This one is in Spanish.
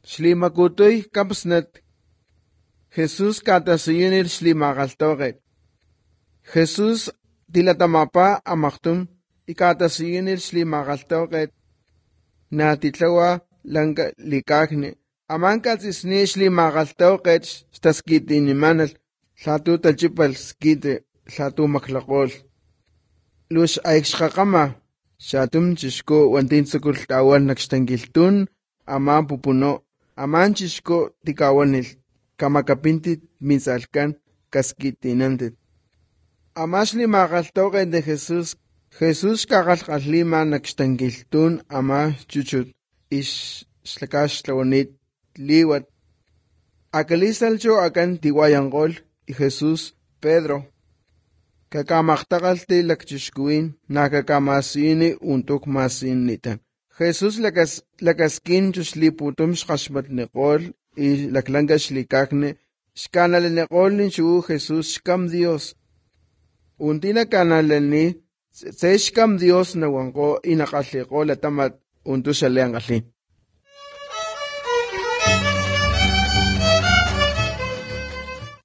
Shlimakutoy kapsnet. Jesús katasiyunir shlimagaltoget. Jesús dilatamapa amaktum ikatasiyunir shlimagaltoget. Natitlawa langa likakne. Amankatsisni shlimagaltoget staskitinimanal. Tlatu talchipal skite tlatu maklaqol. Lush aikshqaqama shatum chishko wantin tsukul tawan nakshtankiltun ama pupuno. Aman chishko tikawanil kamakapintit mitzalkan kaskitinantit. Amashli maqaltoqen de Jesús kagalqalima nakshtankiltun ama chuchut ish shlakash liwat. Akalisalcho akan tiwayanqol y Jesús Pedro. Kakamaqtaqalti lakchishkuin nakakamasini untuk masinitan. Jesús lakaskin chushliputum shqashmatniqol y laklanka shlikakne shkanalaniqol ninchu Jesús shkam Dios. Untina kanalani se shkam Dios nawanqo y naqalliqol atamat untu shaleanqalli.